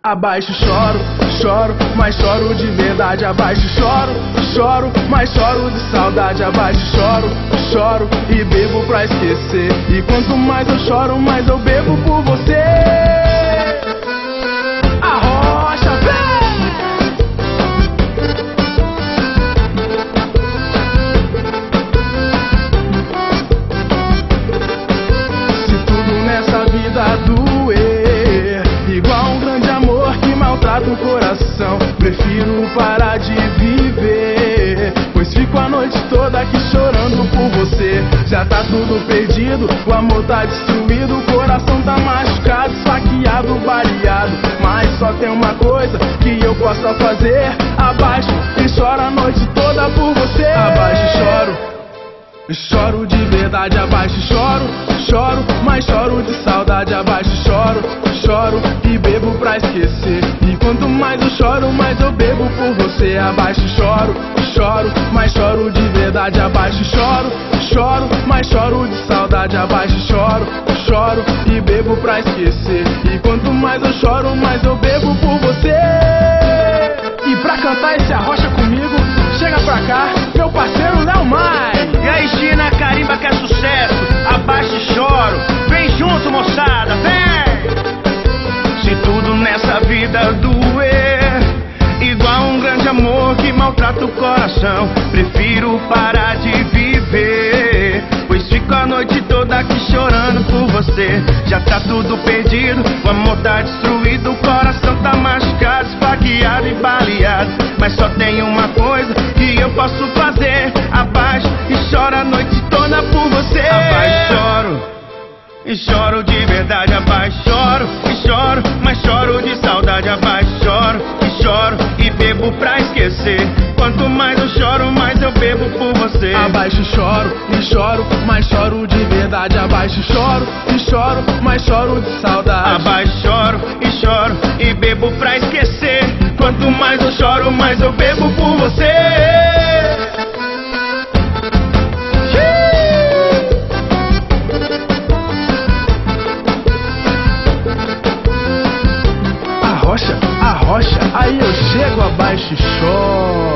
Abaixo choro, choro, mas choro de verdade. Abaixo choro, choro, mas choro de saudade. Abaixo choro, choro e bebo pra esquecer. E quanto mais eu choro, mais eu bebo por você. Arrocha, vem! Se tudo nessa vida doer, igual um grande amor que maltrata o coração, prefiro parar de viver, pois fico a noite toda aqui chorando por você. Já tá tudo perdido, o amor tá destruído, o coração tá machucado, esfaqueado, baleado. Mas só tem uma coisa que eu possa fazer: abaixo e choro a noite toda por você. Abaixo choro, choro de verdade. Abaixo choro, choro, mas choro de saudade. Abaixo choro, choro e bebo pra esquecer. E quanto mais eu choro, mais eu bebo por você. Abaixo choro, choro, mas choro de verdade. Abaixo choro, choro, mas choro de saudade. Abaixo choro, choro e bebo pra esquecer. E quanto mais eu choro, mais eu bebo por você. E pra cantar esse arrocha comigo, chega pra cá, meu parceiro Léo Mai. E aí, China, carimba que é sucesso. Abaixo e choro, vem junto, moçada, vem! Se tudo nessa vida doer, igual um grande amor que maltrata o coração, prefiro parar de viver, pois fico a noite toda aqui chorando por você. Já tá tudo perdido, o amor tá destruído, o coração tá machucado, esfaqueado e baleado. Mas só tem uma coisa que eu posso fazer: abaixo e choro a noite toda por você. Abaixo choro e choro de verdade. Abaixo choro e choro, mas choro de saudade. Abaixo choro e choro e bebo pra esquecer. Quanto mais eu choro, mais eu bebo por você. Abaixo choro e choro, mas choro de verdade. Abaixo choro e choro, mas choro de saudade. Abaixo choro e bebo pra esquecer. Quanto mais eu choro, mais eu bebo por você. Arrocha, arrocha, aí eu chego abaixo e choro.